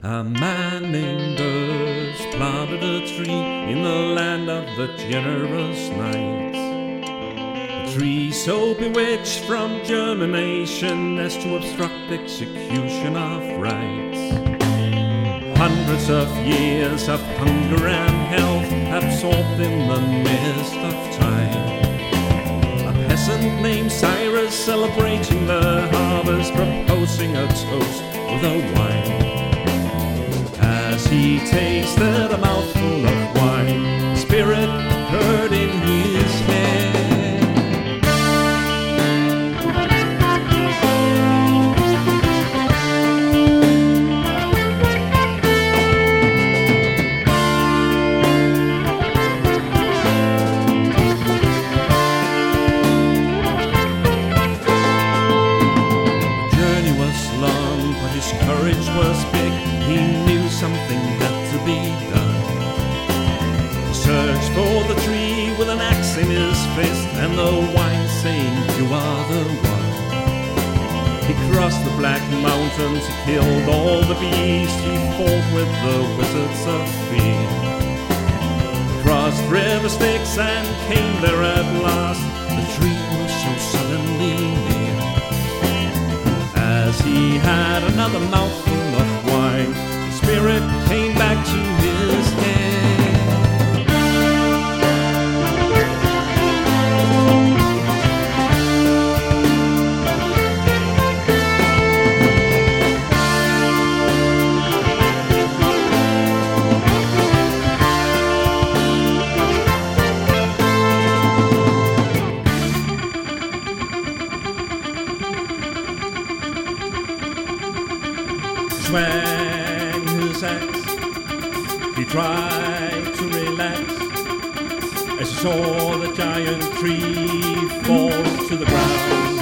A man named Earth planted a tree in the land of the generous night. A tree so bewitched from germination as to obstruct execution of rights. Hundreds of years of hunger and health absorbed in the mist of time. A peasant named Cyrus celebrating the harvest, proposing a toast with a wine. As he tasted a mouthful of wine, the spirit heard in his head. The journey was long, but his courage was big. He knew something had to be done. He searched for the tree with an axe in his fist and the wine saying, "You are the one." He crossed the Black Mountains, he killed all the beasts, he fought with the wizards of fear. Crossed river Styx and came there at last. The tree was so suddenly near. As he had another mouthful of wine, the spirit came back to his head. Swang his axe, he tried to relax as he saw the giant tree fall to the ground.